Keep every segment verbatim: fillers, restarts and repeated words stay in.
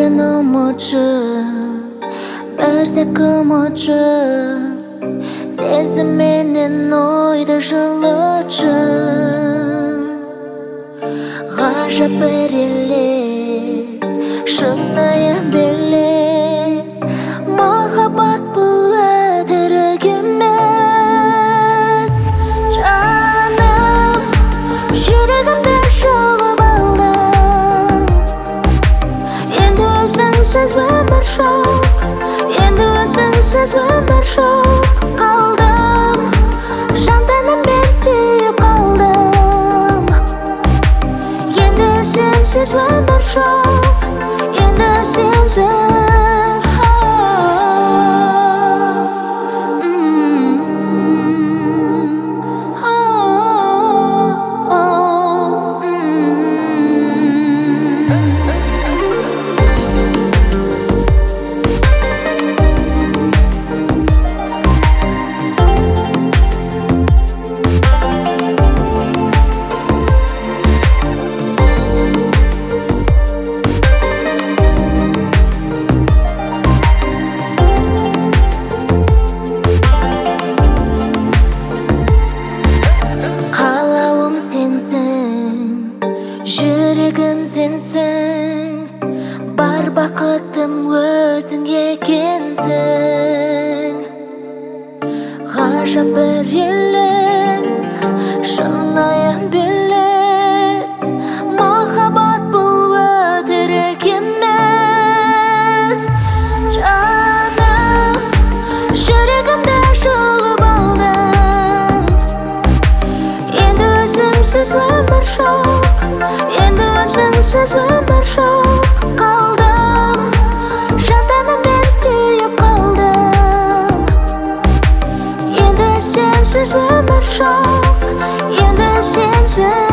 сен ұмытшы, бір сәт ұмытшы, сезім менен ойды жылытшы. Ғажап бір елес, шынайы белес, махаббат бұл өтірік емес. Жаным, жүрегімді жұлып алдың, енді өзіңсіз өмір жоқ, енді өзіңсіз өмір жоқ. Қалдым, жан тәніммен сүйіп қалдым, енді сенсіз өмір жоқ, енді сенсіз. Жүрегім сенсің, бар бақытым өзің екенсің. Ғажап бір елес, шынайы белес, махаббат бұл өтірік емес. Жаным, жүрегімді жұлып алдың, енді өзіңсіз өмір жоқ, енді өзіңсіз өмір жоқ. Қалдым, жан тәніммен сүйіп қалдым, енді сенсіз өмір жоқ, енді сенсіз.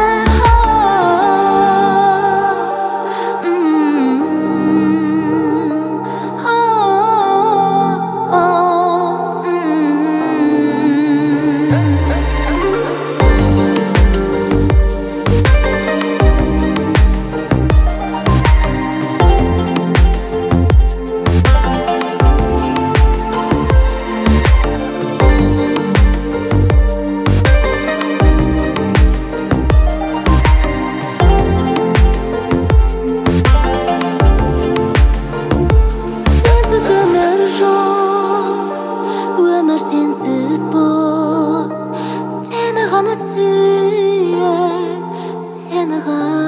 Өмір сенсіз бос, сені ғана сүйем, сені ғана